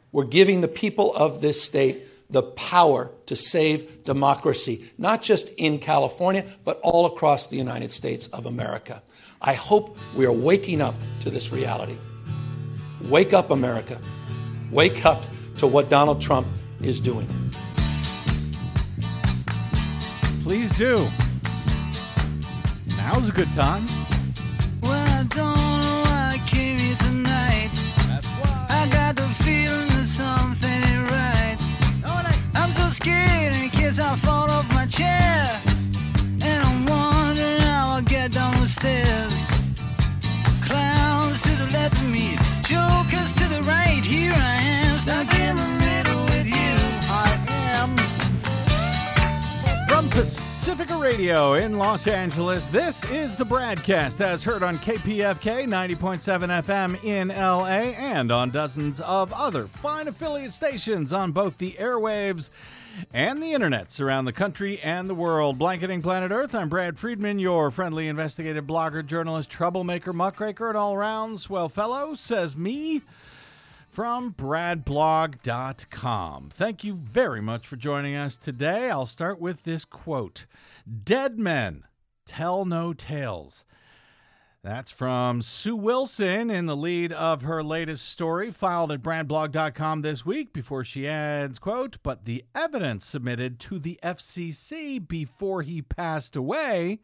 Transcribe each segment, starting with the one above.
We're giving the people of this state the power to save democracy, not just in California, but all across the United States of America. I hope we are waking up to this reality. Wake up, America. Wake up to what Donald Trump is doing. Please do. Now's a good time. Well, I don't know why I came here tonight. That's why. I got the feeling that something ain't right. I'm so scared in case I fall off my chair. And I'm wondering how I'll get down the stairs. Clowns to the left of me, jokers to the right. Here I am, stuck in the middle with you. I am from Pacifica Radio in Los Angeles. This is the Bradcast, as heard on KPFK 90.7 FM in LA and on dozens of other fine affiliate stations on both the airwaves and the internets around the country and the world. Blanketing planet Earth, I'm Brad Friedman, your friendly investigative blogger, journalist, troublemaker, muckraker, and all-around swell fellow, says me, from bradblog.com. Thank you very much for joining us today. I'll start with this quote. Dead men tell no tales. That's from Sue Wilson in the lead of her latest story filed at bradblog.com this week, before she adds, quote, but the evidence submitted to the FCC before he passed away,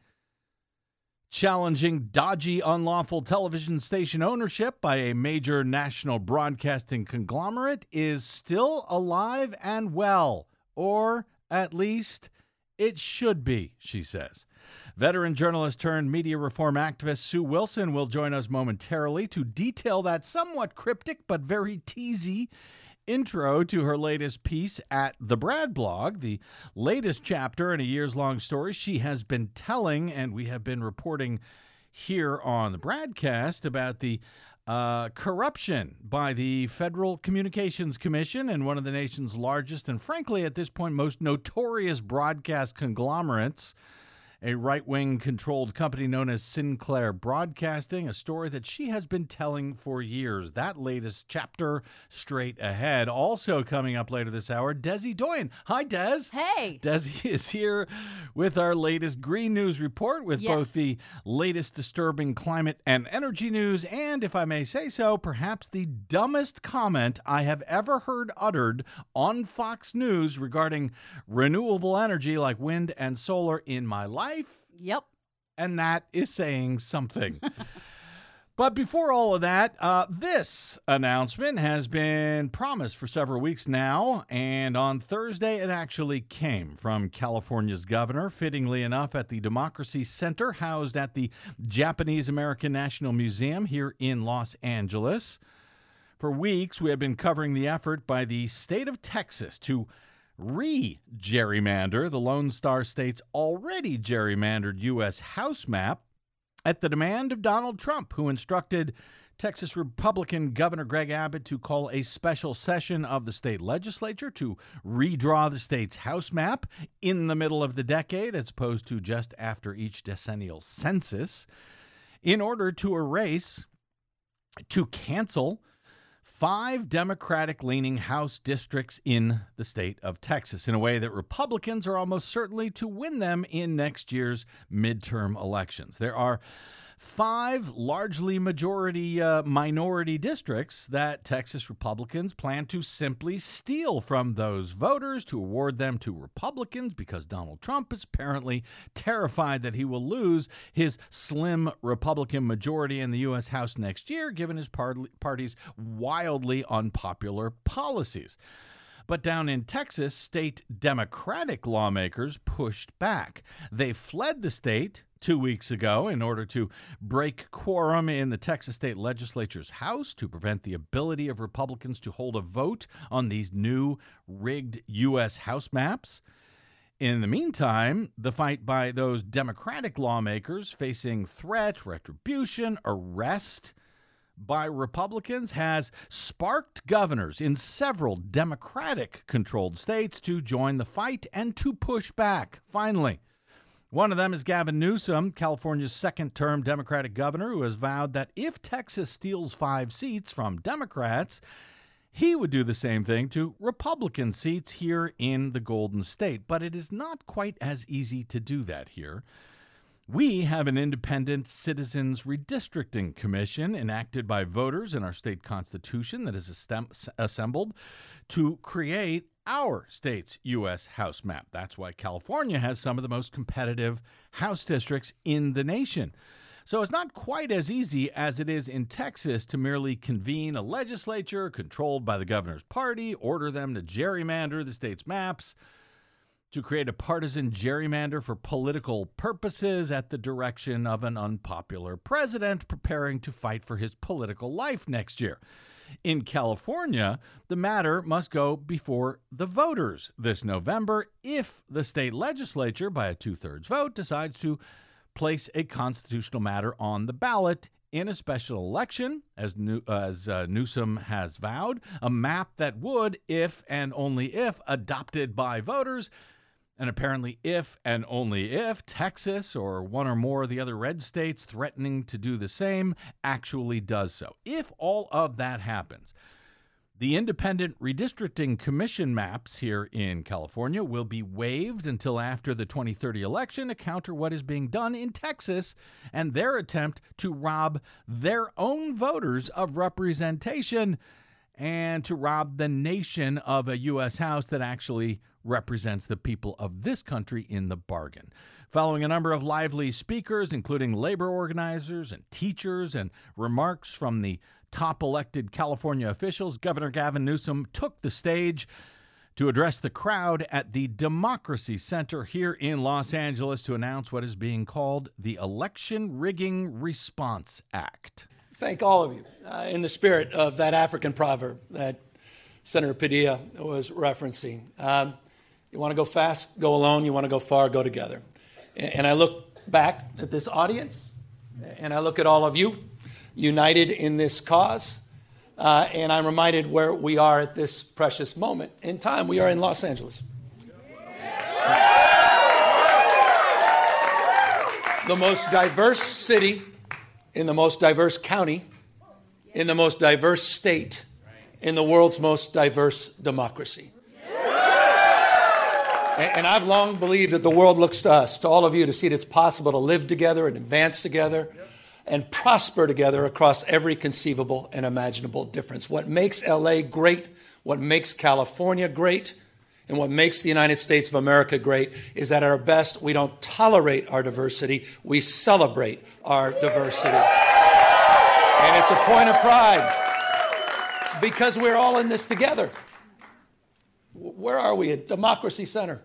challenging dodgy, unlawful television station ownership by a major national broadcasting conglomerate, is still alive and well, or at least it should be, she says. Veteran journalist turned media reform activist Sue Wilson will join us momentarily to detail that somewhat cryptic but very teasy intro to her latest piece at the Brad blog, the latest chapter in a years-long story she has been telling, and we have been reporting here on the Bradcast about the corruption by the Federal Communications Commission and one of the nation's largest and, frankly, at this point, most notorious broadcast conglomerates, a right-wing controlled company known as Sinclair Broadcasting, a story that she has been telling for years. That latest chapter straight ahead. Also coming up later this hour, Desi Doyen. Hi, Des. Hey. Desi is here with our latest Green News report with both the latest disturbing climate and energy news and, if I may say so, perhaps the dumbest comment I have ever heard uttered on Fox News regarding renewable energy like wind and solar in my life. Yep. And that is saying something. But before all of that, this announcement has been promised for several weeks now, and on Thursday it actually came from California's governor, fittingly enough at the Democracy Center housed at the Japanese American National Museum here in Los Angeles. For weeks, we have been covering the effort by the state of Texas to re-gerrymander the Lone Star State's already gerrymandered U.S. House map at the demand of Donald Trump, who instructed Texas Republican Governor Greg Abbott to call a special session of the state legislature to redraw the state's House map in the middle of the decade, as opposed to just after each decennial census, in order to cancel 5 Democratic-leaning House districts in the state of Texas in a way that Republicans are almost certainly to win them in next year's midterm elections. There are 5 largely minority districts that Texas Republicans plan to simply steal from those voters to award them to Republicans because Donald Trump is apparently terrified that he will lose his slim Republican majority in the U.S. House next year, given his party's wildly unpopular policies. But down in Texas, state Democratic lawmakers pushed back. They fled the state 2 weeks ago in order to break quorum in the Texas state legislature's House to prevent the ability of Republicans to hold a vote on these new rigged U.S. House maps. In the meantime, the fight by those Democratic lawmakers facing threat, retribution, arrest by Republicans has sparked governors in several Democratic-controlled states to join the fight and to push back. Finally, one of them is Gavin Newsom, California's second-term Democratic governor, who has vowed that if Texas steals 5 seats from Democrats, he would do the same thing to Republican seats here in the Golden State. But it is not quite as easy to do that here. We have an independent Citizens Redistricting Commission enacted by voters in our state constitution that is assembled to create our state's U.S. House map. That's why California has some of the most competitive House districts in the nation. So it's not quite as easy as it is in Texas to merely convene a legislature controlled by the governor's party, order them to gerrymander the state's maps, to create a partisan gerrymander for political purposes at the direction of an unpopular president preparing to fight for his political life next year. In California, the matter must go before the voters this November if the state legislature, by a 2/3 vote, decides to place a constitutional matter on the ballot in a special election, as Newsom has vowed, a map that would, if and only if adopted by voters, and apparently if and only if Texas or one or more of the other red states threatening to do the same actually does so. If all of that happens, the Independent Redistricting Commission maps here in California will be waived until after the 2030 election to counter what is being done in Texas and their attempt to rob their own voters of representation and to rob the nation of a U.S. House that actually represents the people of this country in the bargain. Following a number of lively speakers, including labor organizers and teachers, and remarks from the top elected California officials, Governor Gavin Newsom took the stage to address the crowd at the Democracy Center here in Los Angeles to announce what is being called the Election Rigging Response Act. Thank all of you in the spirit of that African proverb that Senator Padilla was referencing. You want to go fast, go alone. You want to go far, go together. And I look back at this audience, and I look at all of you united in this cause, and I'm reminded where we are at this precious moment in time. We are in Los Angeles. The most diverse city in the most diverse county, in the most diverse state, in the world's most diverse democracy. And I've long believed that the world looks to us, to all of you, to see that it's possible to live together and advance together and prosper together across every conceivable and imaginable difference. What makes LA great, what makes California great, and what makes the United States of America great is that at our best, we don't tolerate our diversity, we celebrate our diversity. And it's a point of pride because we're all in this together. Where are we? At Democracy Center.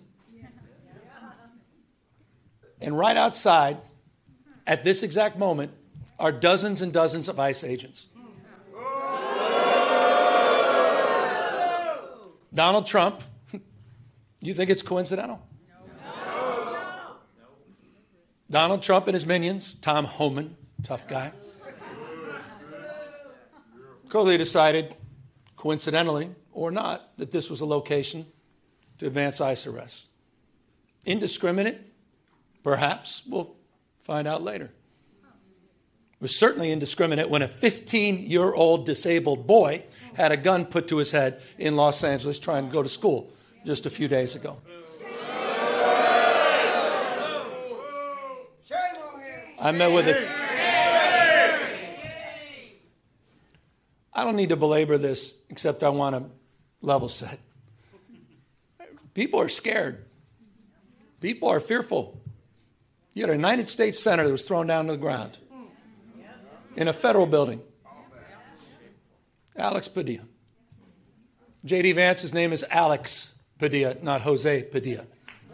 And right outside, at this exact moment, are dozens and dozens of ICE agents. Donald Trump, you think it's coincidental? No. Donald Trump and his minions, Tom Homan, tough guy, clearly decided, coincidentally or not, that this was a location to advance ICE arrests. Indiscriminate? Perhaps. We'll find out later. It was certainly indiscriminate when a 15-year-old disabled boy had a gun put to his head in Los Angeles trying to go to school just a few days ago. I met with it. I don't need to belabor this, except I want to level set. People are scared. People are fearful. You had a United States Senator that was thrown down to the ground in a federal building. Alex Padilla. J.D. Vance's name is Alex Padilla, not Jose Padilla.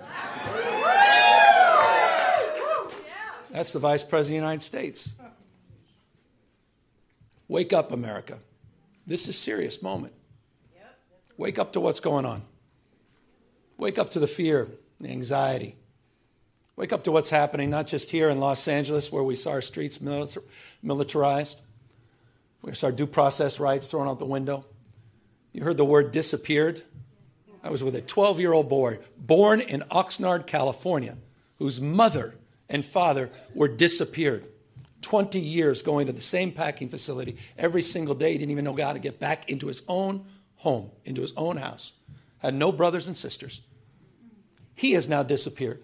That's the Vice President of the United States. Wake up, America. This is a serious moment. Wake up to what's going on. Wake up to the fear, the anxiety. Wake up to what's happening, not just here in Los Angeles, where we saw our streets militarized. We saw our due process rights thrown out the window. You heard the word disappeared. I was with a 12-year-old boy born in Oxnard, California, whose mother and father were disappeared 20 years going to the same packing facility every single day. He didn't even know how to get back into his own home, into his own house. Had no brothers and sisters. He has now disappeared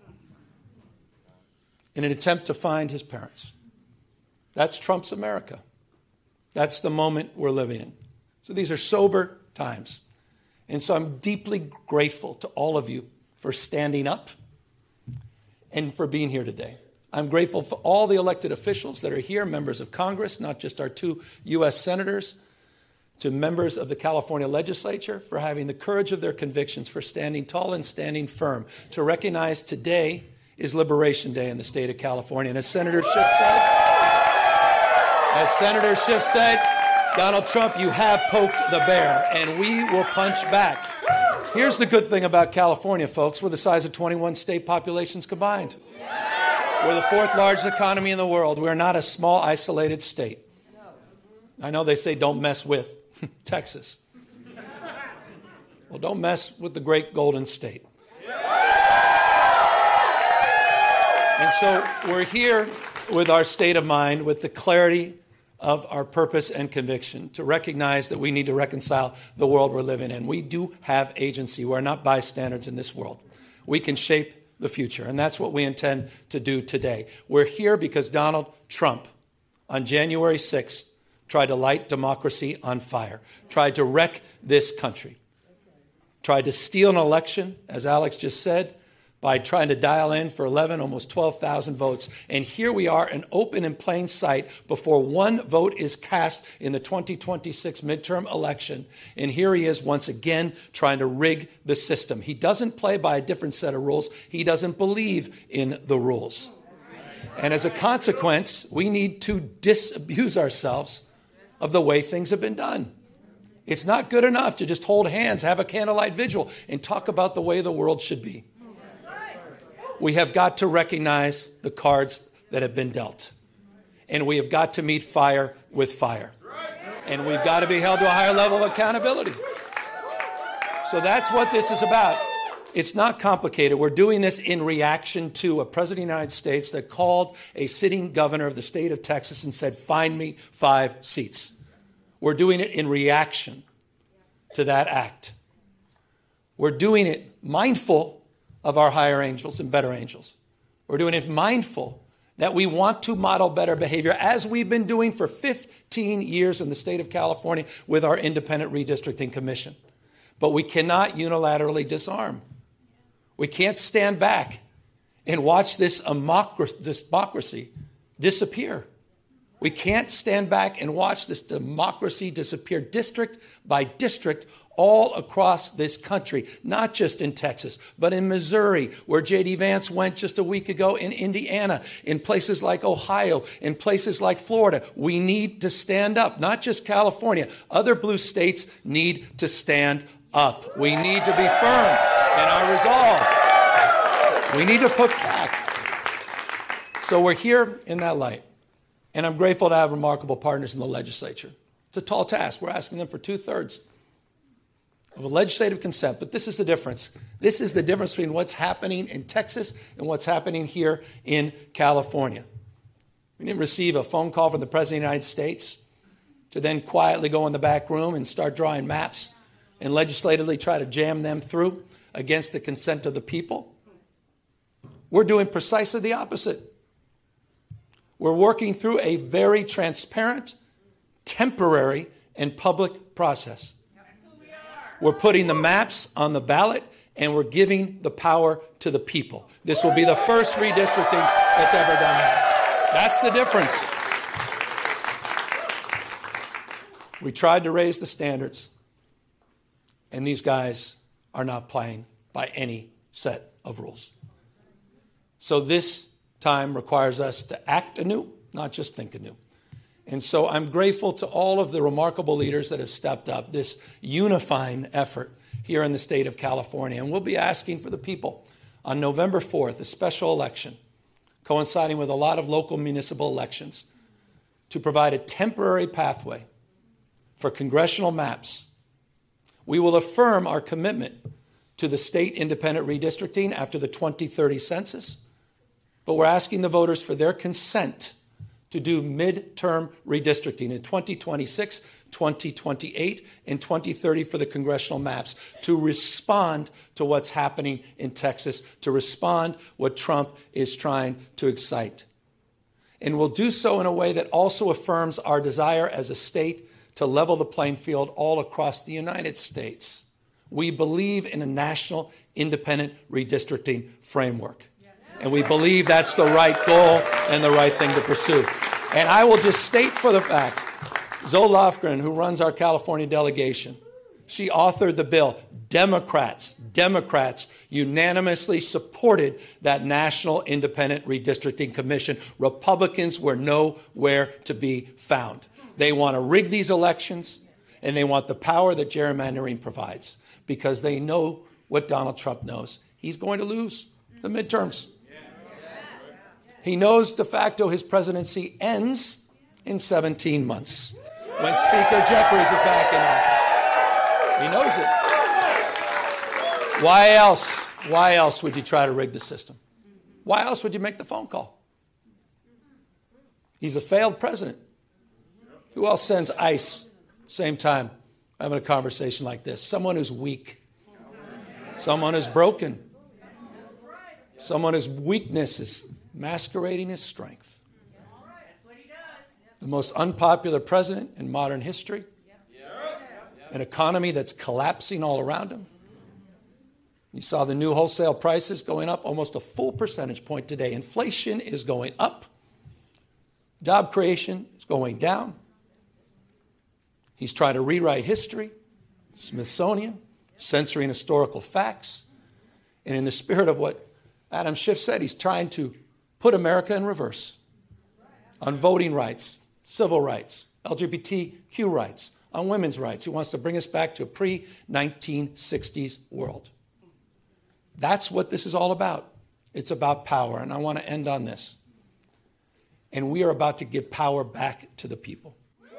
in an attempt to find his parents. That's Trump's America. That's the moment we're living in. So these are sober times. And so I'm deeply grateful to all of you for standing up and for being here today. I'm grateful for all the elected officials that are here, members of Congress, not just our 2 U.S. senators, to members of the California legislature for having the courage of their convictions, for standing tall and standing firm, to recognize today is Liberation Day in the state of California. And as Senator Schiff said, Donald Trump, you have poked the bear, and we will punch back. Here's the good thing about California, folks. We're the size of 21 state populations combined. We're the 4th largest economy in the world. We're not a small, isolated state. I know they say don't mess with Texas. Well, don't mess with the great Golden State. And so we're here with our state of mind, with the clarity of our purpose and conviction, to recognize that we need to reconcile the world we're living in. We do have agency. We're not bystanders in this world. We can shape the future, and that's what we intend to do today. We're here because Donald Trump, on January 6th, tried to light democracy on fire, tried to wreck this country, tried to steal an election, as Alex just said, by trying to dial in for 11, almost 12,000 votes. And here we are, in open and plain sight, before one vote is cast in the 2026 midterm election. And here he is once again trying to rig the system. He doesn't play by a different set of rules. He doesn't believe in the rules. And as a consequence, we need to disabuse ourselves of the way things have been done. It's not good enough to just hold hands, have a candlelight vigil, and talk about the way the world should be. We have got to recognize the cards that have been dealt. And we have got to meet fire with fire. And we've got to be held to a higher level of accountability. So that's what this is about. It's not complicated. We're doing this in reaction to a president of the United States that called a sitting governor of the state of Texas and said, find me 5 seats. We're doing it in reaction to that act. We're doing it mindful of our higher angels and better angels. We're doing it mindful that we want to model better behavior, as we've been doing for 15 years in the state of California with our Independent Redistricting Commission. But we cannot unilaterally disarm. We can't stand back and watch this democracy disappear. We can't stand back and watch this democracy disappear district by district all across this country, not just in Texas, but in Missouri, where J.D. Vance went just a week ago, in Indiana, in places like Ohio, in places like Florida. We need to stand up, not just California. Other blue states need to stand up. We need to be firm in our resolve. We need to put back. So we're here in that light. And I'm grateful to have remarkable partners in the legislature. It's a tall task. We're asking them for 2/3 of a legislative consent, but this is the difference. This is the difference between what's happening in Texas and what's happening here in California. We didn't receive a phone call from the President of the United States to then quietly go in the back room and start drawing maps and legislatively try to jam them through against the consent of the people. We're doing precisely the opposite. We're working through a very transparent, temporary, and public process. We're putting the maps on the ballot, and we're giving the power to the people. This will be the first redistricting that's ever done that. That's the difference. We tried to raise the standards, and these guys are not playing by any set of rules. So this time requires us to act anew, not just think anew. And so I'm grateful to all of the remarkable leaders that have stepped up, this unifying effort here in the state of California. And we'll be asking for the people on November 4th, a special election, coinciding with a lot of local municipal elections, to provide a temporary pathway for congressional maps. We will affirm our commitment to the state independent redistricting after the 2030 census, but we're asking the voters for their consent to do midterm redistricting in 2026, 2028, and 2030 for the congressional maps, to respond to what's happening in Texas, to respond what Trump is trying to excite. And we'll do so in a way that also affirms our desire as a state to level the playing field all across the United States. We believe in a national independent redistricting framework. And we believe that's the right goal and the right thing to pursue. And I will just state for the fact, Zoe Lofgren, who runs our California delegation, she authored the bill. Democrats unanimously supported that National Independent Redistricting Commission. Republicans were nowhere to be found. They want to rig these elections, and they want the power that gerrymandering provides, because they know what Donald Trump knows. He's going to lose the midterms. He knows de facto his presidency ends in 17 months when Speaker Jeffries is back in office. He knows it. Why else? Why else would you try to rig the system? Why else would you make the phone call? He's a failed president. Who else sends ICE same time having a conversation like this? Someone who's weak. Someone who's broken. Someone whose weakness is masquerading as strength. The most unpopular president in modern history. An economy that's collapsing all around him. You saw the new wholesale prices going up almost a full percentage point today. Inflation is going up. Job creation is going down. He's trying to rewrite history, Smithsonian, censoring historical facts. And in the spirit of what Adam Schiff said, he's trying to put America in reverse on voting rights, civil rights, LGBTQ rights, on women's rights. He wants to bring us back to a pre-1960s world. That's what this is all about. It's about power. And I want to end on this. And we are about to give power back to the people.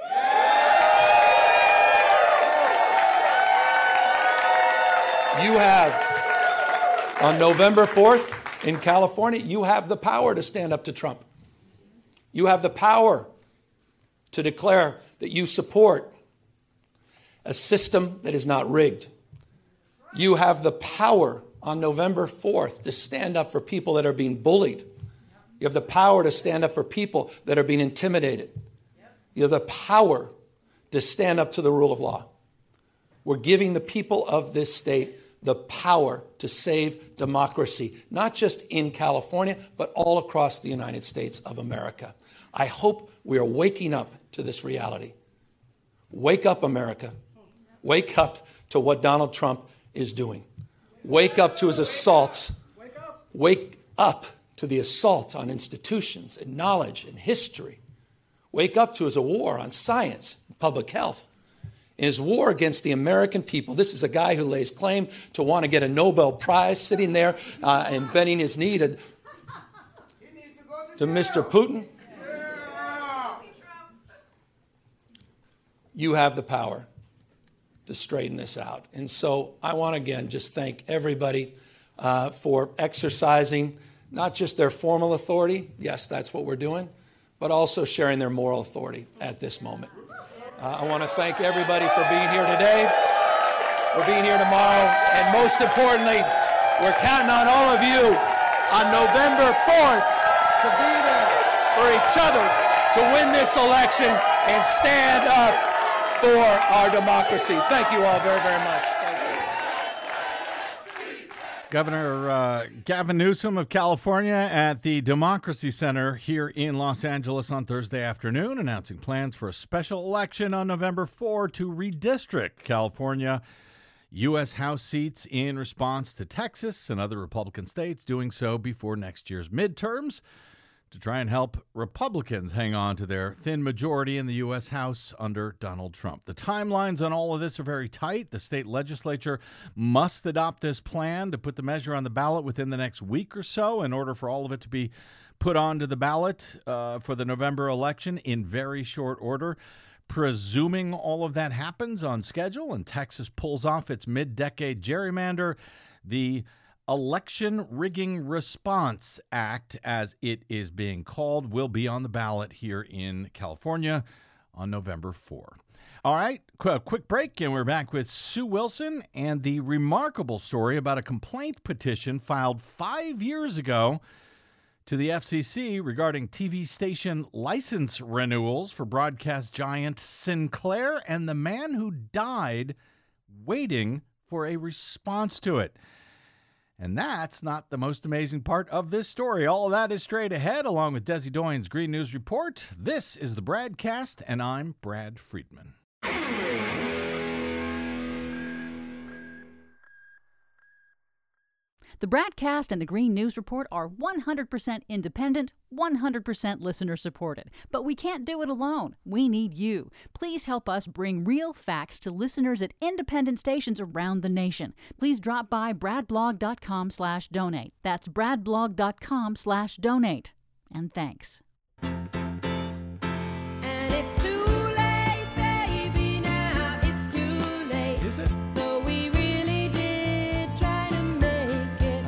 You have, on November 4th, in California, you have the power to stand up to Trump. You have the power to declare that you support a system that is not rigged. You have the power on November 4th to stand up for people that are being bullied. You have the power to stand up for people that are being intimidated. You have the power to stand up to the rule of law. We're giving the people of this state the power to save democracy, not just in California, but all across the United States of America. I hope we are waking up to this reality. Wake up, America. Wake up to what Donald Trump is doing. Wake up to his assaults. Wake up to the assault on institutions and knowledge and history. Wake up to his war on science and public health. In his war against the American people. This is a guy who lays claim to want to get a Nobel Prize, sitting there and bending his knee to Mr. Putin. You have the power to straighten this out. And so I want to again just thank everybody for exercising not just their formal authority, yes, that's what we're doing, but also sharing their moral authority at this moment. I want to thank everybody for being here today, for being here tomorrow, and most importantly, we're counting on all of you on November 4th to be there for each other, to win this election and stand up for our democracy. Thank you all very, very much. Governor Gavin Newsom of California at the Democracy Center here in Los Angeles on Thursday afternoon, announcing plans for a special election on November 4 to redistrict California U.S. House seats in response to Texas and other Republican states doing so before next year's midterms, to try and help Republicans hang on to their thin majority in the U.S. House under Donald Trump. The timelines on all of this are very tight. The state legislature must adopt this plan to put the measure on the ballot within the next week or so in order for all of it to be put onto the ballot for the November election in very short order. Presuming all of that happens on schedule and Texas pulls off its mid-decade gerrymander, the Election Rigging Response Act, as it is being called, will be on the ballot here in California on November 4. All right, quick break, and we're back with Sue Wilson and the remarkable story about a complaint petition filed 5 years ago to the FCC regarding TV station license renewals for broadcast giant Sinclair and the man who died waiting for a response to it. And that's not the most amazing part of this story. All of that is straight ahead, along with Desi Doyen's Green News Report. This is the Bradcast, and I'm Brad Friedman. The Bradcast and the Green News Report are 100% independent, 100% listener-supported. But we can't do it alone. We need you. Please help us bring real facts to listeners at independent stations around the nation. Please drop by bradblog.com/donate. That's bradblog.com/donate. And thanks. And it's too late, baby, now it's too late. Is it? Though we really did try to make it.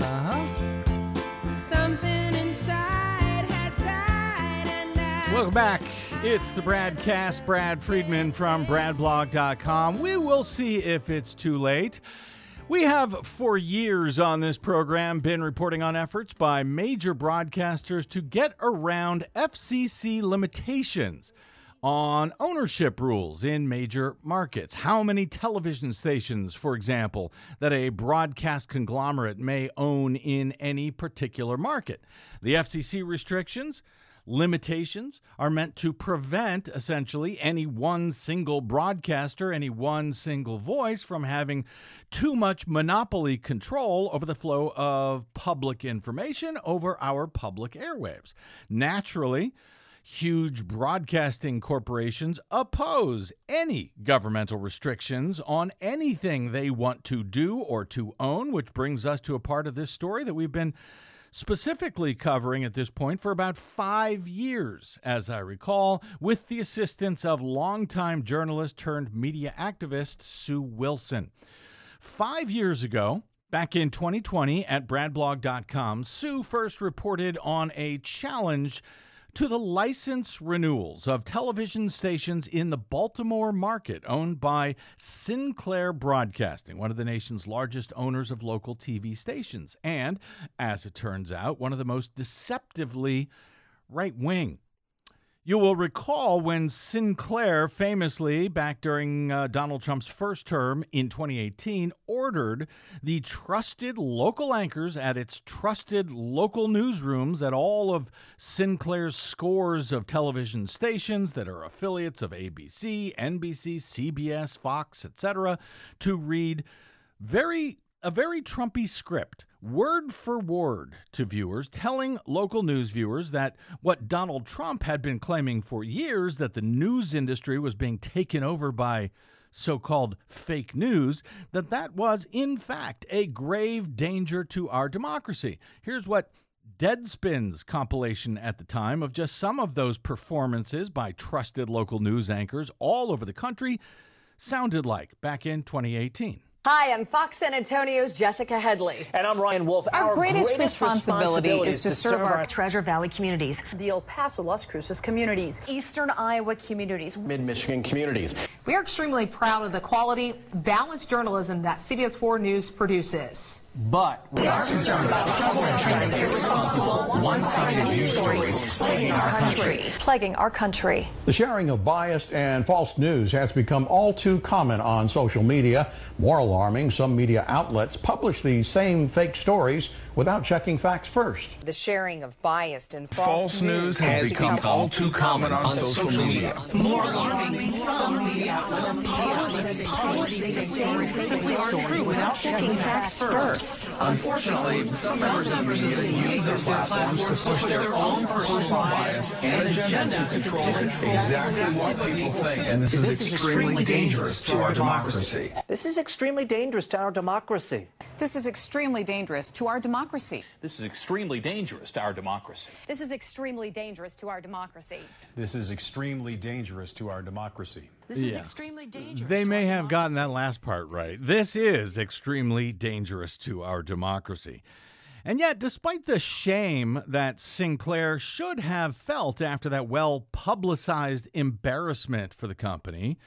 Something inside has died and Welcome back. It's the Bradcast. Brad Friedman from bradblog.com. We will see if it's too late. We have for years on this program been reporting on efforts by major broadcasters to get around FCC limitations on ownership rules in major markets. How many television stations, for example, that a broadcast conglomerate may own in any particular market. The FCC restrictions, limitations, are meant to prevent, essentially, any one single broadcaster, any one single voice from having too much monopoly control over the flow of public information over our public airwaves. Naturally, huge broadcasting corporations oppose any governmental restrictions on anything they want to do or to own, which brings us to a part of this story that we've been specifically covering at this point for about 5 years, as I recall, with the assistance of longtime journalist turned media activist Sue Wilson. 5 years ago, back in 2020 at bradblog.com, Sue first reported on a challenge to the license renewals of television stations in the Baltimore market owned by Sinclair Broadcasting, one of the nation's largest owners of local TV stations, and, as it turns out, one of the most deceptively right-wing. You will recall when Sinclair famously, back during Donald Trump's first term in 2018, ordered the trusted local anchors at its trusted local newsrooms at all of Sinclair's scores of television stations that are affiliates of ABC, NBC, CBS, Fox, etc., to read a very Trumpy script, word for word, to viewers, telling local news viewers that what Donald Trump had been claiming for years, that the news industry was being taken over by so-called fake news, that was, in fact, a grave danger to our democracy. Here's what Deadspin's compilation at the time of just some of those performances by trusted local news anchors all over the country sounded like back in 2018. Hi, I'm Fox San Antonio's Jessica Headley. And I'm Ryan Wolf. Our greatest responsibility is to serve our Treasure Valley communities, the El Paso, Las Cruces communities, Eastern Iowa communities, Mid-Michigan communities. We are extremely proud of the quality, balanced journalism that CBS 4 News produces. But we are concerned about the trouble and trend of irresponsible, one-sided news stories plaguing our country. The sharing of biased and false news has become all too common on social media. More alarming, some media outlets publish these same fake stories without checking facts first. The sharing of biased and false news has become all too common on social media. More alarming, some media outlets publish these stories simply aren't true without checking facts first. Unfortunately, some members of the media use their platforms to push their own personal bias and agenda to control exactly what people think. And this is extremely dangerous to our democracy. this is extremely dangerous to our democracy. This is extremely dangerous to our democracy. This is extremely dangerous to our democracy. This is extremely dangerous to our democracy. This is extremely dangerous to our democracy. This is extremely dangerous. They may have gotten that last part right. This is extremely dangerous to our democracy. And yet, despite the shame that Sinclair should have felt after that well-publicized embarrassment for the company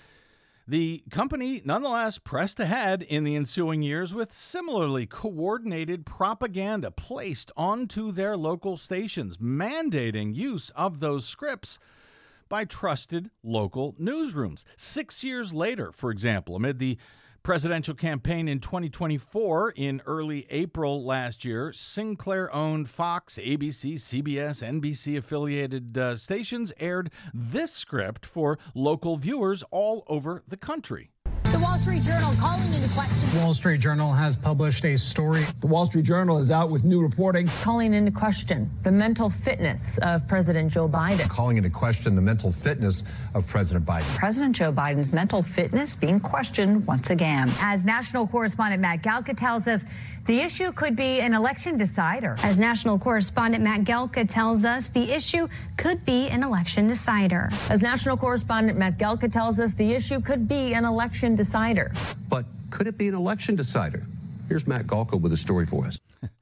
nonetheless pressed ahead in the ensuing years with similarly coordinated propaganda placed onto their local stations, mandating use of those scripts by trusted local newsrooms. 6 years later, for example, amid the presidential campaign in 2024, in early April last year, Sinclair-owned Fox, ABC, CBS, NBC-affiliated stations aired this script for local viewers all over the country. The Wall Street Journal calling into question. The Wall Street Journal has published a story. The Wall Street Journal is out with new reporting. Calling into question the mental fitness of President Joe Biden. Calling into question the mental fitness of President Biden. President Joe Biden's mental fitness being questioned once again. As national correspondent Matt Galka tells us, the issue could be an election decider. As national correspondent Matt Galka tells us, the issue could be an election decider. As national correspondent Matt Galka tells us, the issue could be an election decider. But could it be an election decider? Here's Matt Galka with a story for us.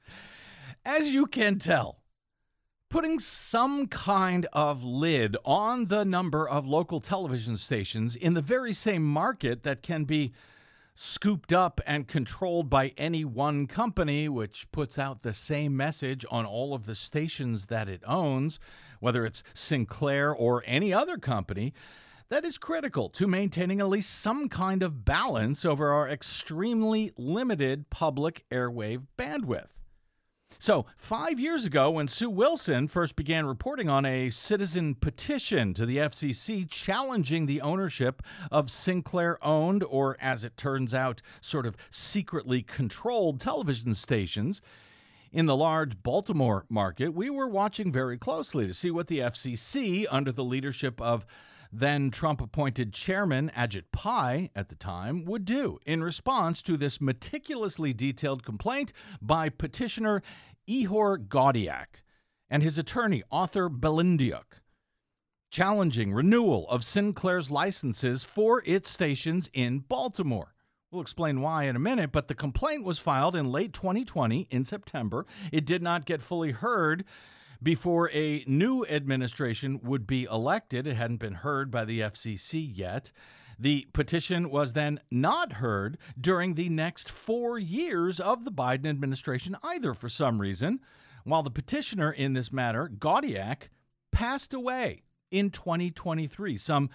As you can tell, putting some kind of lid on the number of local television stations in the very same market that can be scooped up and controlled by any one company, which puts out the same message on all of the stations that it owns, whether it's Sinclair or any other company, that is critical to maintaining at least some kind of balance over our extremely limited public airwave bandwidth. So, 5 years ago, when Sue Wilson first began reporting on a citizen petition to the FCC challenging the ownership of Sinclair-owned, or as it turns out, sort of secretly controlled television stations in the large Baltimore market, we were watching very closely to see what the FCC, under the leadership of then Trump-appointed chairman Ajit Pai at the time, would do in response to this meticulously detailed complaint by petitioner Ihor Gaudiak and his attorney Arthur Belindiuk, challenging renewal of Sinclair's licenses for its stations in Baltimore. We'll explain why in a minute, but the complaint was filed in late 2020 in September. It did not get fully heard before a new administration would be elected. It hadn't been heard by the FCC yet. The petition was then not heard during the next 4 years of the Biden administration either, for some reason, while the petitioner in this matter, Gaudiak, passed away in 2023, some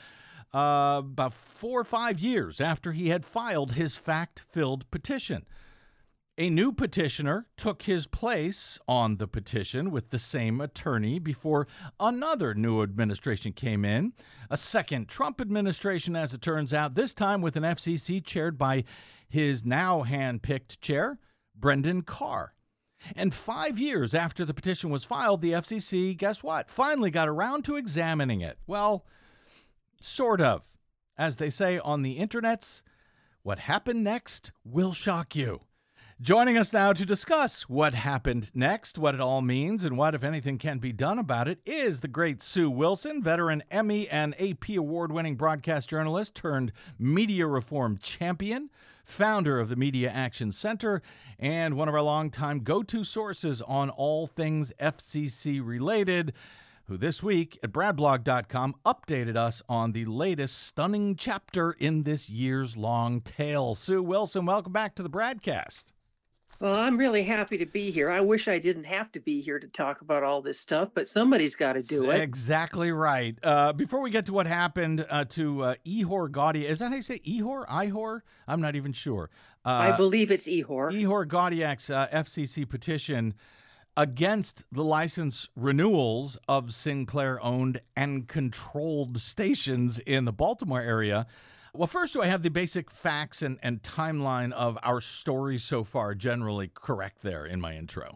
about 4 or 5 years after he had filed his fact-filled petition. A new petitioner took his place on the petition with the same attorney before another new administration came in, a second Trump administration, as it turns out, this time with an FCC chaired by his now hand-picked chair, Brendan Carr. And 5 years after the petition was filed, the FCC, guess what, finally got around to examining it. Well, sort of. As they say on the internets, what happened next will shock you. Joining us now to discuss what happened next, what it all means, and what, if anything, can be done about it is the great Sue Wilson, veteran Emmy and AP award-winning broadcast journalist turned media reform champion, founder of the Media Action Center, and one of our longtime go-to sources on all things FCC-related, who this week at bradblog.com updated us on the latest stunning chapter in this years-long tale. Sue Wilson, welcome back to the Bradcast. Well, I'm really happy to be here. I wish I didn't have to be here to talk about all this stuff, but somebody's got to do it. Exactly right. Before we get to what happened to Ihor Gaudiak, is that how you say Ihor? Ihor? I'm not even sure. I believe it's Ihor. Ihor Gaudiak's FCC petition against the license renewals of Sinclair-owned and controlled stations in the Baltimore area. Well, first, do I have the basic facts and timeline of our story so far generally correct there in my intro?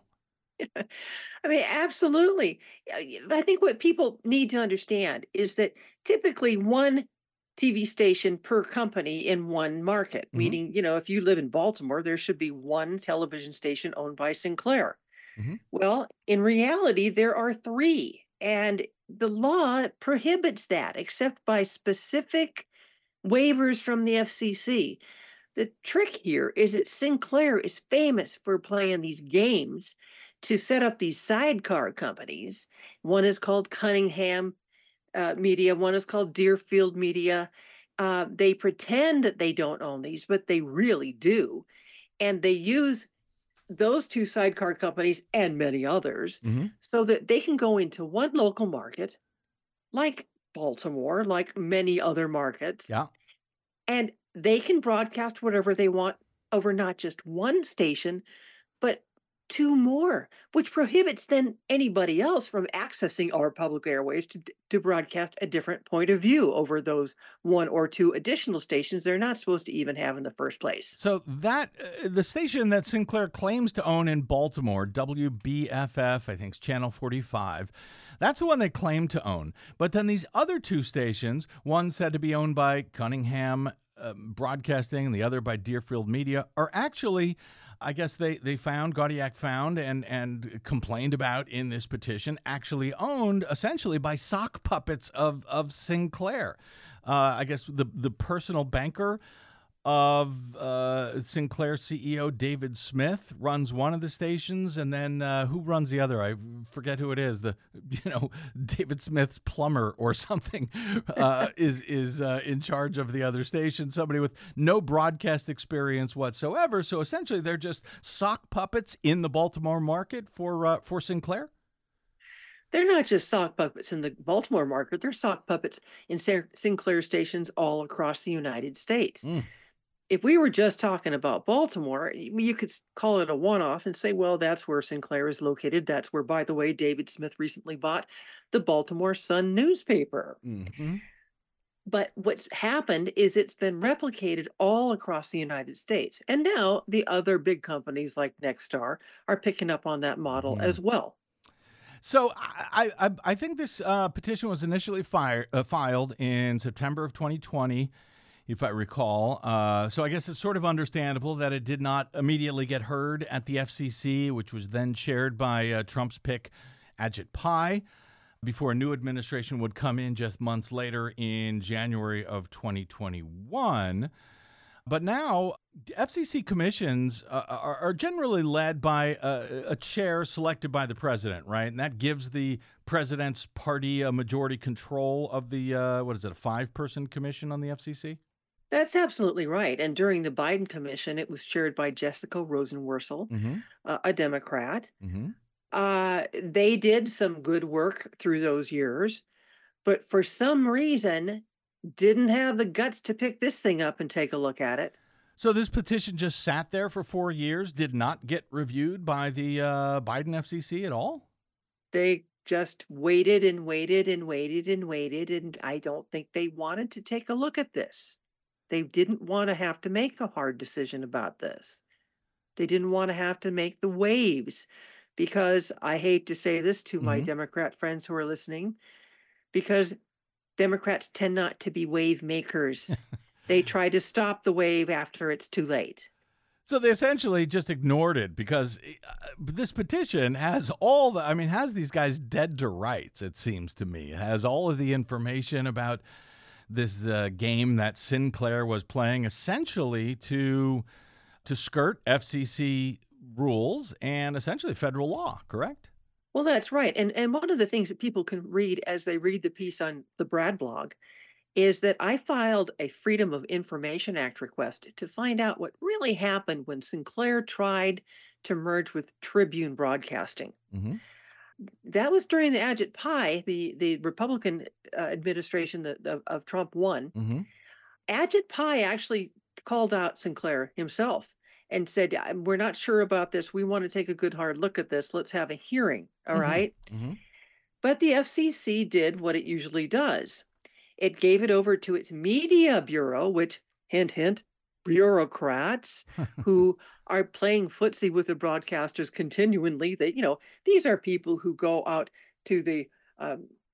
I mean, absolutely. I think what people need to understand is that typically one TV station per company in one market, Mhm. meaning, if you live in Baltimore, there should be one television station owned by Sinclair. Mhm. Well, in reality, there are three, and the law prohibits that except by specific waivers from the FCC. The trick here is that Sinclair is famous for playing these games to set up these sidecar companies. One is called Cunningham Media, one is called Deerfield Media. They pretend that they don't own these, but they really do. And they use those two sidecar companies and many others Mhm. so that they can go into one local market, like Baltimore, like many other markets, Yeah. and they can broadcast whatever they want over not just one station, but two more, which prohibits then anybody else from accessing our public airwaves to broadcast a different point of view over those one or two additional stations they're not supposed to even have in the first place. So that the station that Sinclair claims to own in Baltimore, WBFF, I think it's Channel 45, that's the one they claim to own. But then these other two stations, one said to be owned by Cunningham Broadcasting and the other by Deerfield Media, are actually, I guess they found, Gaudiac found and complained about in this petition, actually owned essentially by sock puppets of Sinclair. I guess the personal banker of Sinclair CEO David Smith runs one of the stations, and then who runs the other? I forget who it is. David Smith's plumber or something is in charge of the other station. Somebody with no broadcast experience whatsoever. So essentially, they're just sock puppets in the Baltimore market for Sinclair. They're not just sock puppets in the Baltimore market. They're sock puppets in Sinclair stations all across the United States. If we were just talking about Baltimore, you could call it a one-off and say, well, that's where Sinclair is located. That's where, by the way, David Smith recently bought the Baltimore Sun newspaper. Mm-hmm. But what's happened is it's been replicated all across the United States. And now the other big companies like Nexstar are picking up on that model as well. So I think this petition was initially filed in September of 2020. If I recall. So I guess it's sort of understandable that it did not immediately get heard at the FCC, which was then chaired by Trump's pick, Ajit Pai, before a new administration would come in just months later in January of 2021. But now FCC commissions are generally led by a chair selected by the president, right? And that gives the president's party a majority control of the, a 5-person commission on the FCC? That's absolutely right. And during the Biden commission, it was chaired by Jessica Rosenworcel, a Democrat. They did some good work through those years, but for some reason didn't have the guts to pick this thing up and take a look at it. So this petition just sat there for 4 years, did not get reviewed by the Biden FCC at all? They just waited and waited and waited and waited, and I don't think they wanted to take a look at this. They didn't want to have to make a hard decision about this. They didn't want to have to make the waves, because I hate to say this to my Democrat friends who are listening, because Democrats tend not to be wave makers. They try to stop the wave after it's too late. So they essentially just ignored it because this petition has has these guys dead to rights, it seems to me. It has all of the information about this game that Sinclair was playing essentially to skirt FCC rules and essentially federal law, correct? Well, that's right. And one of the things that people can read as they read the piece on the Brad blog is that I filed a Freedom of Information Act request to find out what really happened when Sinclair tried to merge with Tribune Broadcasting. That was during the Ajit Pai, the Republican administration of Trump won. Ajit Pai actually called out Sinclair himself and said, we're not sure about this. We want to take a good hard look at this. Let's have a hearing. All right. But the FCC did what it usually does. It gave it over to its media bureau, which, hint, hint, bureaucrats who are playing footsie with the broadcasters continually. These are people who go out to the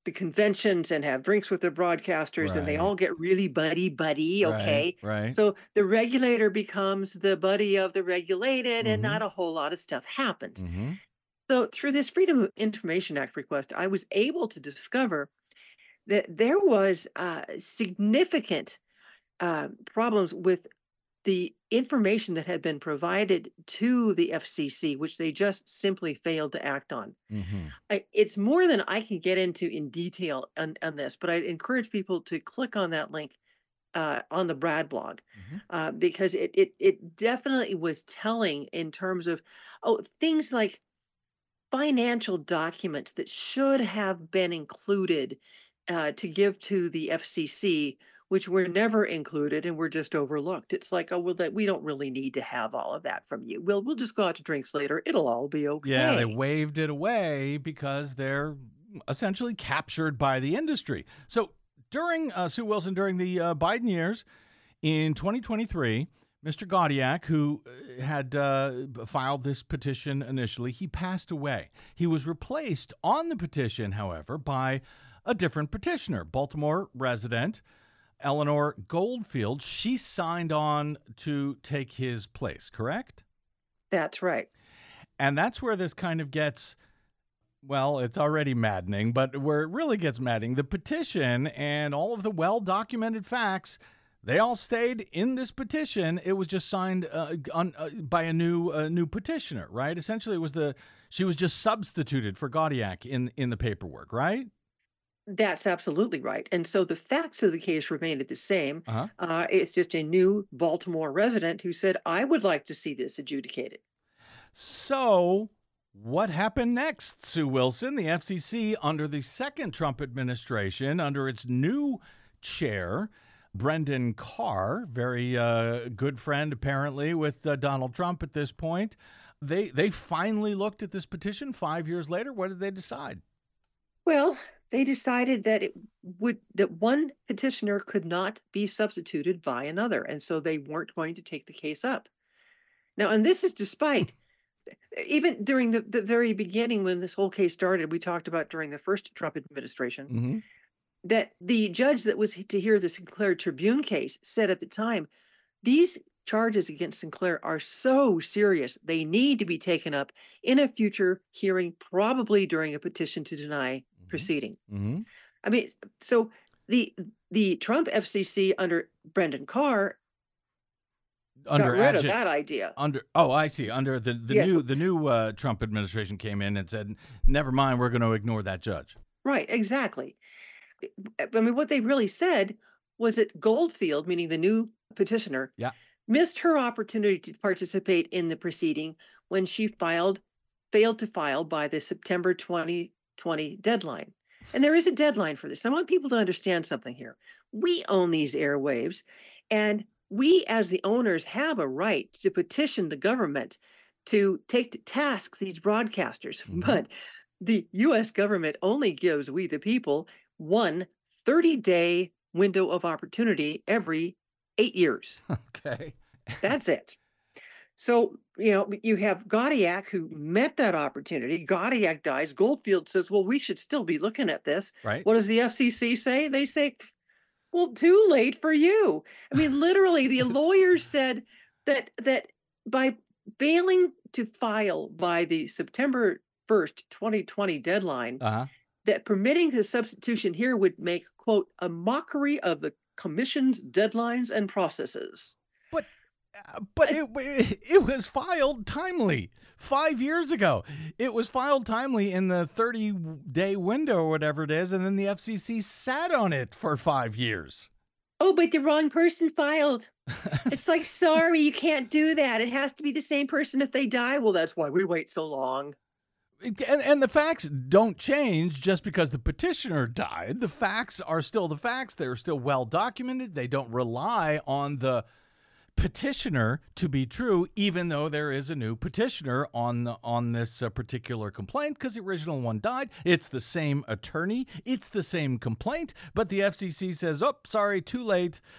the conventions and have drinks with the broadcasters, and they all get really buddy, okay? Right. So the regulator becomes the buddy of the regulated, and not a whole lot of stuff happens. So through this Freedom of Information Act request, I was able to discover that there was significant problems with the information that had been provided to the FCC, which they just simply failed to act on. It's more than I can get into in detail on this, but I'd encourage people to click on that link on the Brad blog, because it definitely was telling in terms of things like financial documents that should have been included to give to the FCC, which were never included and were just overlooked. It's like, we don't really need to have all of that from you. We'll just go out to drinks later. It'll all be okay. Yeah, they waved it away because they're essentially captured by the industry. So during, Sue Wilson, during the Biden years in 2023, Mr. Gaudiak, who had filed this petition initially, he passed away. He was replaced on the petition, however, by a different petitioner, Baltimore resident Eleanor Goldfield. She signed on to take his place, correct? That's right. And that's where this kind of gets, well, it's already maddening, but where it really gets maddening, the petition and all of the well-documented facts, they all stayed in this petition. It was just signed by a new petitioner, right? Essentially, she was just substituted for Gaudiak in the paperwork, right? That's absolutely right. And so the facts of the case remained the same. It's just a new Baltimore resident who said, I would like to see this adjudicated. So what happened next, Sue Wilson? The FCC, under the second Trump administration, under its new chair, Brendan Carr, very good friend apparently with Donald Trump at this point, they finally looked at this petition 5 years later. What did they decide? Well, they decided that that one petitioner could not be substituted by another, and so they weren't going to take the case up. Now, and this is despite, even during the very beginning when this whole case started, we talked about during the first Trump administration, that the judge that was to hear the Sinclair Tribune case said at the time, these charges against Sinclair are so serious, they need to be taken up in a future hearing, probably during a petition to deny proceeding. I mean, so the Trump FCC under Brendan Carr got rid of that idea. I see. Under the new Trump administration came in and said, never mind, we're going to ignore that judge. Right, exactly. I mean, what they really said was that Goldfield, meaning the new petitioner, missed her opportunity to participate in the proceeding when she failed to file by the September 2020 deadline. And there is a deadline for this. I want people to understand something here. We own these airwaves, and we as the owners have a right to petition the government to take to task these broadcasters. But the U.S. government only gives we the people one 30-day window of opportunity every 8 years. Okay. That's it. So, you have Gaudiak who met that opportunity. Gaudiak dies. Goldfield says, well, we should still be looking at this. Right. What does the FCC say? They say, well, too late for you. I mean, literally, the lawyers said that by failing to file by the September 1st, 2020 deadline, that permitting the substitution here would make, quote, a mockery of the commission's deadlines and processes. But it was filed timely 5 years ago. It was filed timely in the 30-day window or whatever it is, and then the FCC sat on it for 5 years. Oh, but the wrong person filed. It's like, sorry, you can't do that. It has to be the same person if they die. Well, that's why we wait so long. And the facts don't change just because the petitioner died. The facts are still the facts. They're still well documented. They don't rely on the petitioner to be true, even though there is a new petitioner on this particular complaint, because the original one died. It's the same attorney. It's the same complaint, but the FCC says, oh, sorry, too late.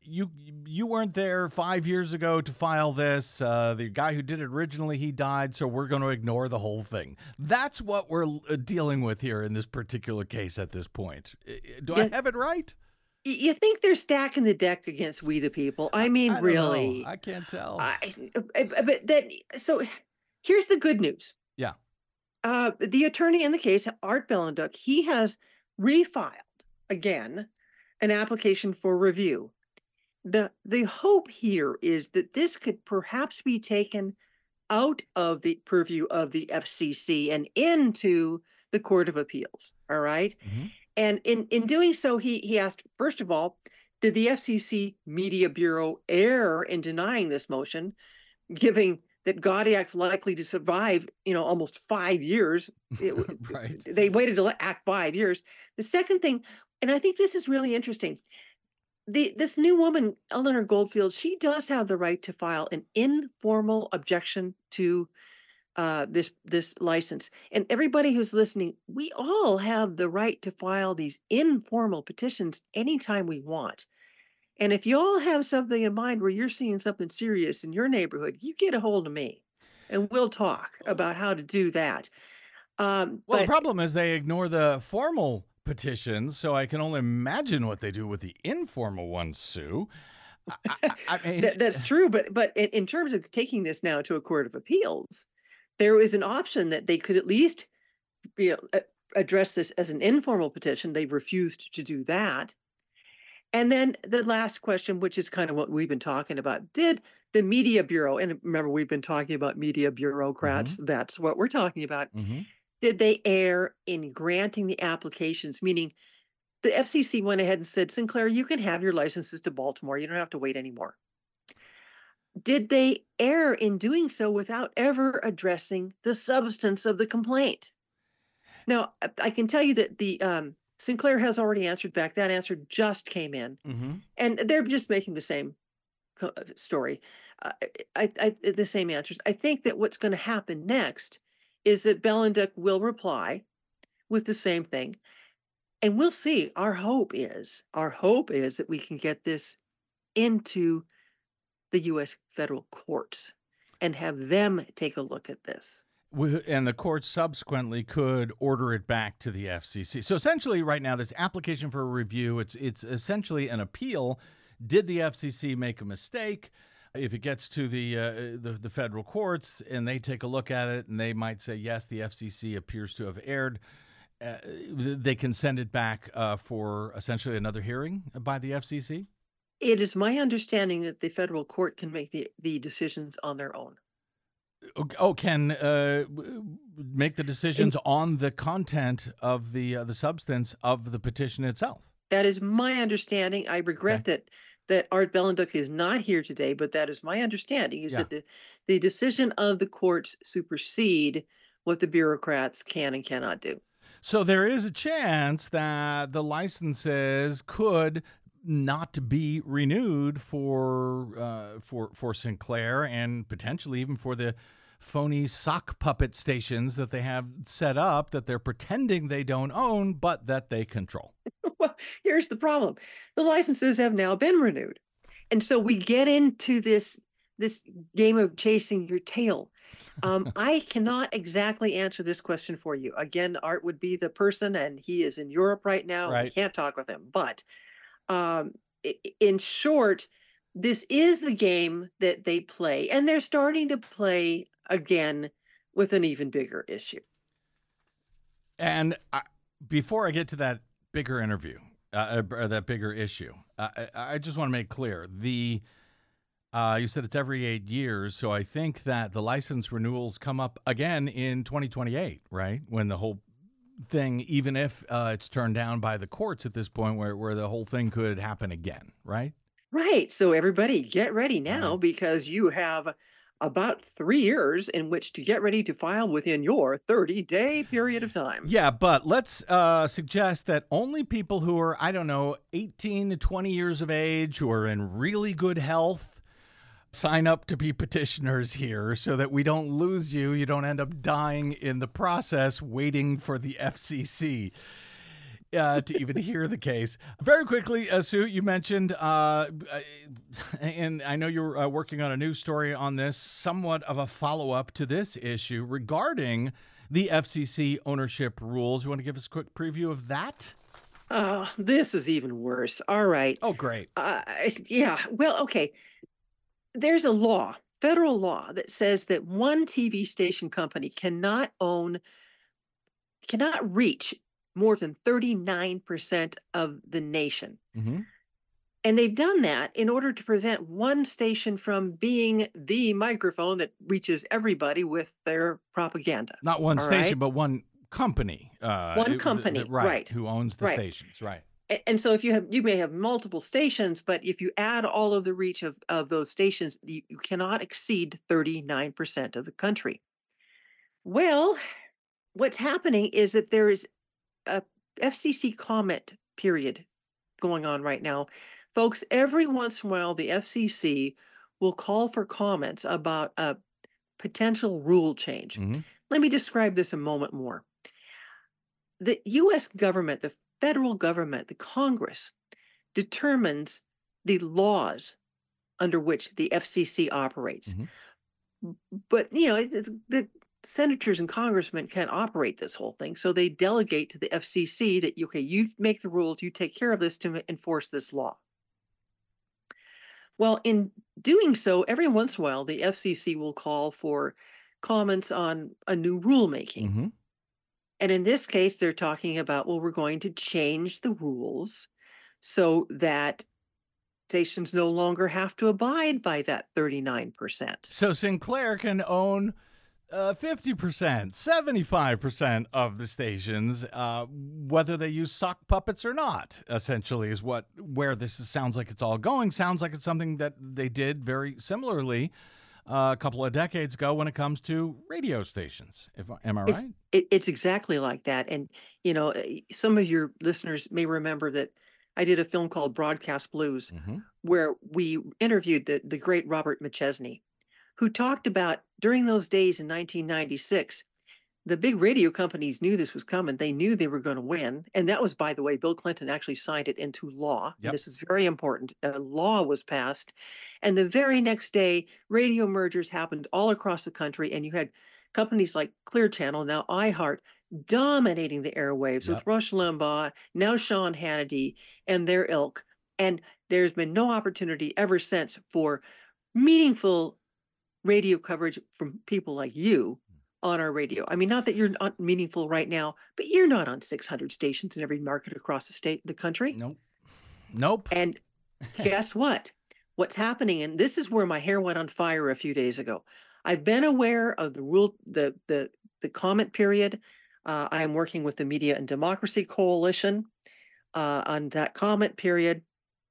you weren't there 5 years ago to file this. The guy who did it originally, he died, so we're going to ignore the whole thing. That's what we're dealing with here in this particular case at this point. Do I have it right? You think they're stacking the deck against we the people? I mean, I really? I can't tell. But then, so here's the good news. Yeah. The attorney in the case, Art Bellenduc, he has refiled again an application for review. The hope here is that this could perhaps be taken out of the purview of the FCC and into the Court of Appeals. All right. Mm-hmm. And in doing so, he asked, first of all, did the FCC Media Bureau err in denying this motion, giving that Gaudiac's likely to survive, almost 5 years? Right. They waited to act 5 years. The second thing, and I think this is really interesting, this new woman, Eleanor Goldfield, she does have the right to file an informal objection to this license. And everybody who's listening, we all have the right to file these informal petitions anytime we want. And if you all have something in mind where you're seeing something serious in your neighborhood, you get a hold of me and we'll talk about how to do that. Well, the problem is they ignore the formal petitions, so I can only imagine what they do with the informal ones, Sue. I mean, that's true. But in terms of taking this now to a court of appeals, there is an option that they could at least address this as an informal petition. They've refused to do that. And then the last question, which is kind of what we've been talking about, did the Media Bureau, and remember, we've been talking about media bureaucrats, that's what we're talking about, did they err in granting the applications? Meaning the FCC went ahead and said, Sinclair, you can have your licenses to Baltimore. You don't have to wait anymore. Did they err in doing so without ever addressing the substance of the complaint? Now, I can tell you that the Sinclair has already answered back. That answer just came in, and they're just making the same story, the same answers. I think that what's going to happen next is that Bellenduc will reply with the same thing, and we'll see. Our hope is that we can get this into the U.S. federal courts and have them take a look at this. And the court subsequently could order it back to the FCC. So essentially right now, this application for review, it's essentially an appeal. Did the FCC make a mistake? If it gets to the federal courts and they take a look at it and they might say, yes, the FCC appears to have erred, they can send it back for essentially another hearing by the FCC? It is my understanding that the federal court can make the decisions on their own. Oh, can make the decisions on the content of the substance of the petition itself. That is my understanding. I regret that Art Bellenduc is not here today, but that is my understanding, is that the decision of the courts supersede what the bureaucrats can and cannot do. So there is a chance that the licenses could not be renewed for Sinclair and potentially even for the phony sock puppet stations that they have set up that they're pretending they don't own, but that they control. Well, here's the problem. The licenses have now been renewed. And so we get into this game of chasing your tail. I cannot exactly answer this question for you. Again, Art would be the person, and he is in Europe right now. Right. We can't talk with him. But in short, this is the game that they play, and they're starting to play again with an even bigger issue. And before I get to that bigger interview, or that bigger issue, I just want to make clear, you said it's every 8 years, so I think that the license renewals come up again in 2028, right? When the whole thing, even if it's turned down by the courts at this point, where the whole thing could happen again, right? Right. So everybody get ready now, because you have about 3 years in which to get ready to file within your 30-day period of time. Yeah, but let's suggest that only people who are, 18 to 20 years of age, who are in really good health, sign up to be petitioners here so that we don't lose you. You don't end up dying in the process waiting for the FCC. to even hear the case. Very quickly, Sue, you mentioned, and I know you're working on a news story on this, somewhat of a follow-up to this issue regarding the FCC ownership rules. You want to give us a quick preview of that? Oh, this is even worse. All right. Oh, great. Yeah. Well, okay. There's a law, federal law, that says that one TV station company cannot reach more than 39% of the nation. Mm-hmm. And they've done that in order to prevent one station from being the microphone that reaches everybody with their propaganda. Not one station, but one company. One company, right. Who owns the stations, right. And so if you may have multiple stations, but if you add all of the reach of those stations, you cannot exceed 39% of the country. Well, what's happening is that there is a FCC comment period going on right now. Folks, every once in a while, the FCC will call for comments about a potential rule change. Mm-hmm. Let me describe this a moment more. The U.S. government, the federal government, the Congress, determines the laws under which the FCC operates. Mm-hmm. But, the senators and congressmen can't operate this whole thing. So they delegate to the FCC that, okay, you make the rules, you take care of this to enforce this law. Well, in doing so, every once in a while, the FCC will call for comments on a new rulemaking. Mm-hmm. And in this case, they're talking about, well, we're going to change the rules so that stations no longer have to abide by that 39%. So Sinclair can own 50%, 75% of the stations, whether they use sock puppets or not, essentially, is where sounds like it's all going. Sounds like it's something that they did very similarly a couple of decades ago when it comes to radio stations. Am I right? It's exactly like that. And, some of your listeners may remember that I did a film called Broadcast Blues, mm-hmm. where we interviewed the great Robert McChesney, who talked about during those days in 1996, the big radio companies knew this was coming. They knew they were going to win. And that was, by the way, Bill Clinton actually signed it into law. Yep. This is very important. A law was passed. And the very next day, radio mergers happened all across the country. And you had companies like Clear Channel, now iHeart, dominating the airwaves with Rush Limbaugh, now Sean Hannity and their ilk. And there's been no opportunity ever since for meaningful radio coverage from people like you on our radio. I mean, not that you're not meaningful right now, but you're not on 600 stations in every market across the country. Nope. And guess what? What's happening, and this is where my hair went on fire a few days ago. I've been aware of the rule, the comment period. I am working with the Media and Democracy Coalition on that comment period.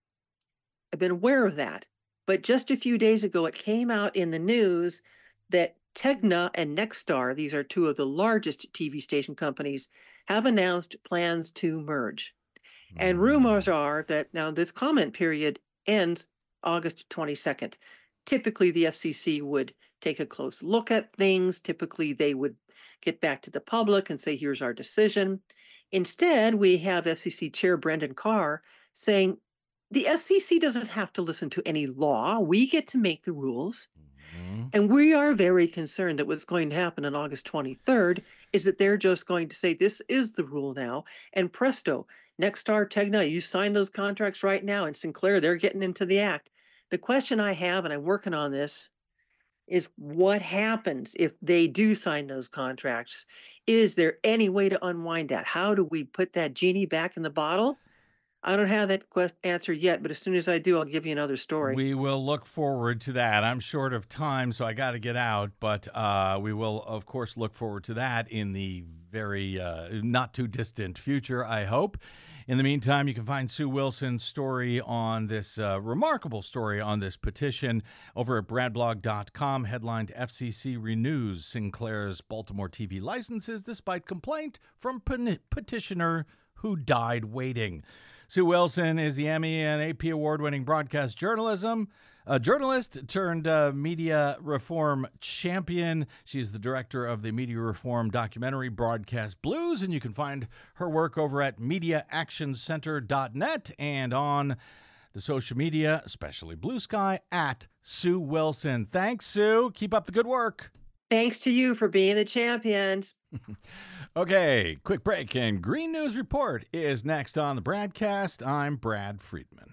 I've been aware of that. But just a few days ago, it came out in the news that Tegna and Nexstar, these are two of the largest TV station companies, have announced plans to merge. And rumors are that now this comment period ends August 22nd. Typically, the FCC would take a close look at things. Typically, they would get back to the public and say, here's our decision. Instead, we have FCC Chair Brendan Carr saying, the FCC doesn't have to listen to any law. We get to make the rules. Mm-hmm. And we are very concerned that what's going to happen on August 23rd is that they're just going to say, this is the rule now. And presto, Nexstar, Tegna, you sign those contracts right now. And Sinclair, they're getting into the act. The question I have, and I'm working on this, is what happens if they do sign those contracts? Is there any way to unwind that? How do we put that genie back in the bottle? I don't have that answer yet, but as soon as I do, I'll give you another story. We will look forward to that. I'm short of time, so I got to get out, but we will, of course, look forward to that in the very not too distant future, I hope. In the meantime, you can find Sue Wilson's story on this remarkable story on this petition over at bradblog.com, headlined FCC renews Sinclair's Baltimore TV licenses despite complaint from petitioner who died waiting. Sue Wilson is the Emmy and AP award-winning broadcast journalism a journalist turned media reform champion. She's the director of the media reform documentary Broadcast Blues, and you can find her work over at MediaActionCenter.net and on the social media, especially Blue Sky, at Sue Wilson. Thanks, Sue. Keep up the good work. Thanks to you for being the champions. Okay, quick break, and Green News Report is next on the Bradcast. I'm Brad Friedman.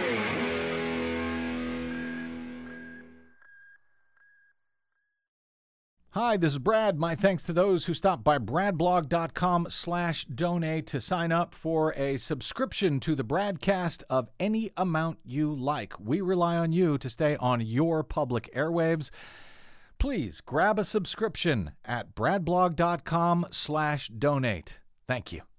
Hi, this is Brad. My thanks to those who stopped by bradblog.com/donate to sign up for a subscription to the Bradcast of any amount you like. We rely on you to stay on your public airwaves. Please grab a subscription at bradblog.com/donate. Thank you.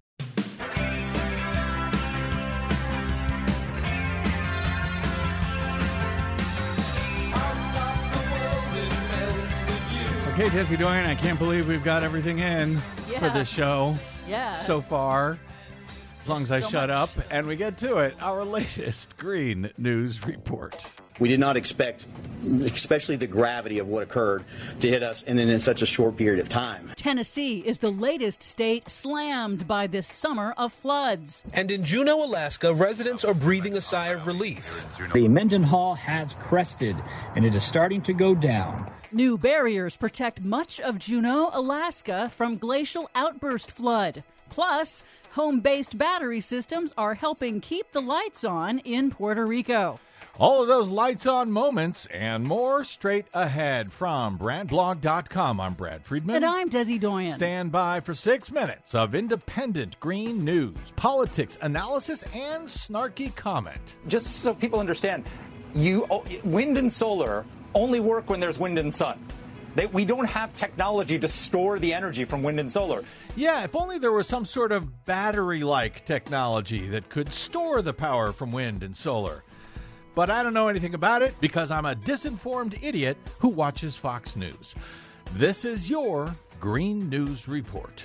Okay, Desi Doyen, I can't believe we've got everything in for this show so far. As long as I shut up and we get to it, our latest Green News Report. We did not expect, especially the gravity of what occurred, to hit us and then in such a short period of time. Tennessee is the latest state slammed by this summer of floods. And in Juneau, Alaska, residents are breathing a sigh of relief. The Mendenhall has crested, and it is starting to go down. New barriers protect much of Juneau, Alaska from glacial outburst flood. Plus, home-based battery systems are helping keep the lights on in Puerto Rico. All of those lights on moments and more straight ahead from BradBlog.com. I'm Brad Friedman. And I'm Desi Doyen. Stand by for 6 minutes of independent green news, politics, analysis, and snarky comment. Just so people understand, wind and solar only work when there's wind and sun. We don't have technology to store the energy from wind and solar. Yeah, if only there was some sort of battery-like technology that could store the power from wind and solar. But I don't know anything about it because I'm a disinformed idiot who watches Fox News. This is your Green News Report.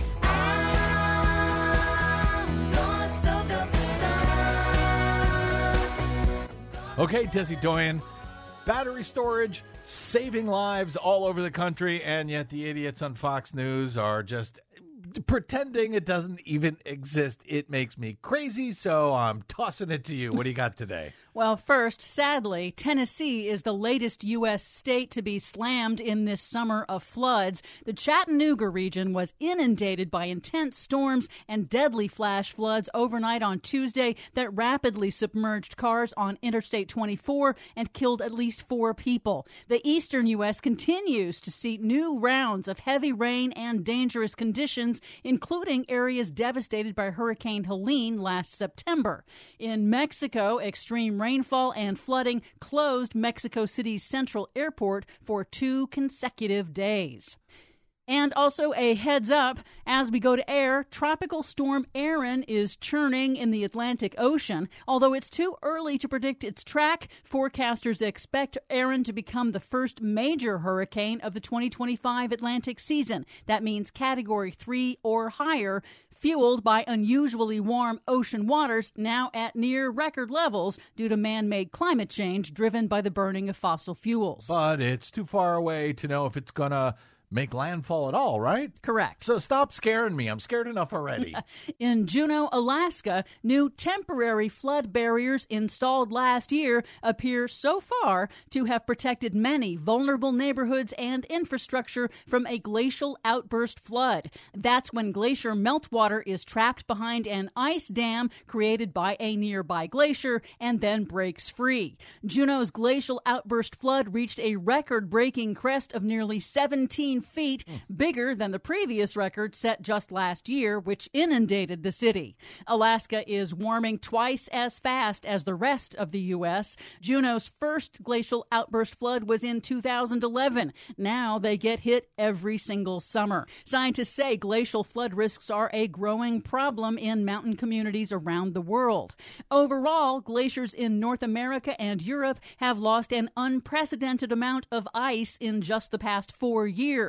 Okay, Desi Doyen, battery storage saving lives all over the country, and yet the idiots on Fox News are just pretending it doesn't even exist. It makes me crazy, so I'm tossing it to you. What do you got today? Well, first, sadly, Tennessee is the latest U.S. state to be slammed in this summer of floods. The Chattanooga region was inundated by intense storms and deadly flash floods overnight on Tuesday that rapidly submerged cars on Interstate 24 and killed at least 4 people. The eastern U.S. continues to see new rounds of heavy rain and dangerous conditions, including areas devastated by Hurricane Helene last September. In Mexico, extreme rainfall and flooding closed Mexico City's Central Airport for 2 consecutive days. And also a heads up, as we go to air, Tropical Storm Erin is churning in the Atlantic Ocean. Although it's too early to predict its track, forecasters expect Erin to become the first major hurricane of the 2025 Atlantic season. That means Category 3 or higher, fueled by unusually warm ocean waters now at near record levels due to man-made climate change driven by the burning of fossil fuels. But it's too far away to know if it's going to make landfall at all, right? Correct. So stop scaring me. I'm scared enough already. In Juneau, Alaska, new temporary flood barriers installed last year appear so far to have protected many vulnerable neighborhoods and infrastructure from a glacial outburst flood. That's when glacier meltwater is trapped behind an ice dam created by a nearby glacier and then breaks free. Juneau's glacial outburst flood reached a record-breaking crest of nearly 17 feet, bigger than the previous record set just last year, which inundated the city. Alaska is warming twice as fast as the rest of the U.S. Juneau's first glacial outburst flood was in 2011. Now they get hit every single summer. Scientists say glacial flood risks are a growing problem in mountain communities around the world. Overall, glaciers in North America and Europe have lost an unprecedented amount of ice in just the past 4 years.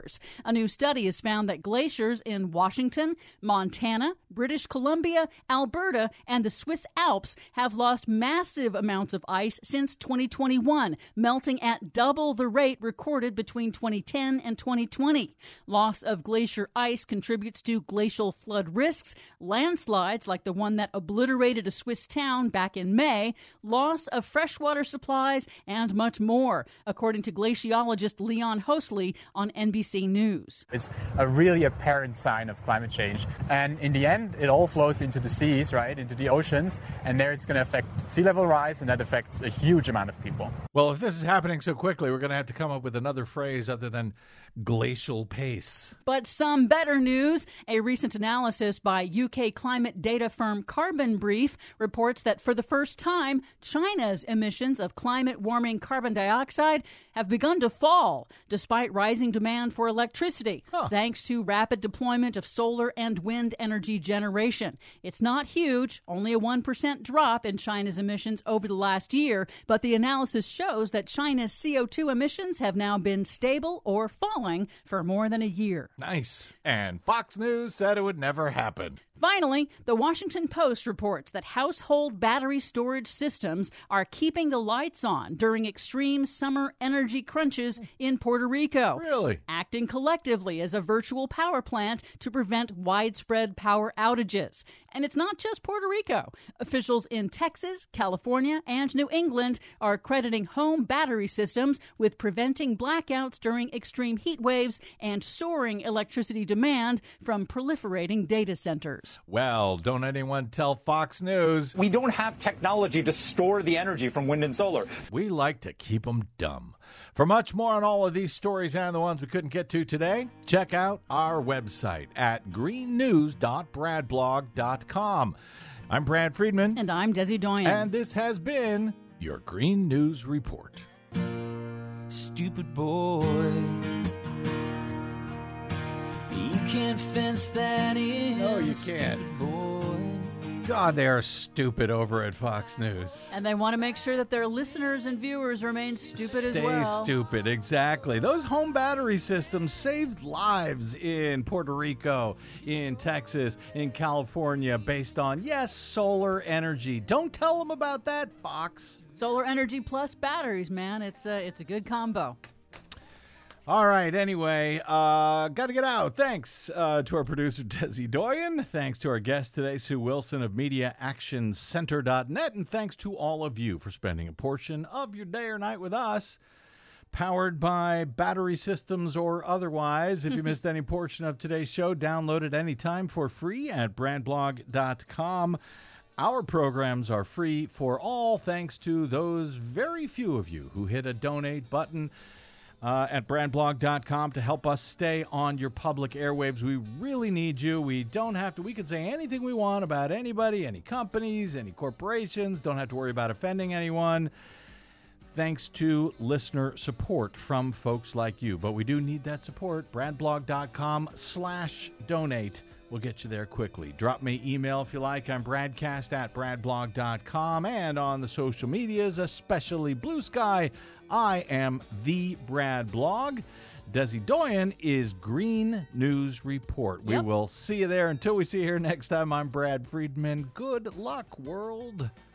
years. A new study has found that glaciers in Washington, Montana, British Columbia, Alberta, and the Swiss Alps have lost massive amounts of ice since 2021, melting at double the rate recorded between 2010 and 2020. Loss of glacier ice contributes to glacial flood risks, landslides like the one that obliterated a Swiss town back in May, loss of freshwater supplies, and much more, according to glaciologist Leon Hosley on NBC News. It's a really apparent sign of climate change. And in the end, it all flows into the seas, right, into the oceans. And there it's going to affect sea level rise, and that affects a huge amount of people. Well, if this is happening so quickly, we're going to have to come up with another phrase other than glacial pace. But some better news. A recent analysis by UK climate data firm Carbon Brief reports that for the first time, China's emissions of climate-warming carbon dioxide have begun to fall, despite rising demand for electricity, thanks to rapid deployment of solar and wind energy generation. It's not huge, only a 1% drop in China's emissions over the last year, but the analysis shows that China's CO2 emissions have now been stable or falling for more than a year. Nice. And Fox News said it would never happen. Finally, the Washington Post reports that household battery storage systems are keeping the lights on during extreme summer energy crunches in Puerto Rico. Really? Acting collectively as a virtual power plant to prevent widespread power outages. And it's not just Puerto Rico. Officials in Texas, California, and New England are crediting home battery systems with preventing blackouts during extreme heat waves and soaring electricity demand from proliferating data centers. Well, don't anyone tell Fox News. We don't have technology to store the energy from wind and solar. We like to keep them dumb. For much more on all of these stories and the ones we couldn't get to today, check out our website at greennews.bradblog.com. I'm Brad Friedman. And I'm Desi Doyen. And this has been your Green News Report. Stupid boy, you can't fence that in. No, you can't. God, they are stupid over at Fox News. And they want to make sure that their listeners and viewers remain stupid as well. Stay stupid, exactly. Those home battery systems saved lives in Puerto Rico, in Texas, in California, based on, yes, solar energy. Don't tell them about that, Fox. Solar energy plus batteries, man. It's a good combo. All right, anyway, got to get out. Thanks to our producer, Desi Doyen. Thanks to our guest today, Sue Wilson of MediaActionCenter.net. And thanks to all of you for spending a portion of your day or night with us, powered by battery systems or otherwise. If you missed any portion of today's show, download it anytime for free at bradblog.com. Our programs are free for all, thanks to those very few of you who hit a donate button at bradblog.com to help us stay on your public airwaves. We really need you. We don't have to. We can say anything we want about anybody, any companies, any corporations. Don't have to worry about offending anyone. Thanks to listener support from folks like you. But we do need that support. bradblog.com/donate. We'll get you there quickly. Drop me email if you like. I'm bradcast@bradblog.com. And on the social medias, especially Blue Sky, I am the Brad Blog. Desi Doyen is Green News Report. We will see you there. Until we see you here next time, I'm Brad Friedman. Good luck, world.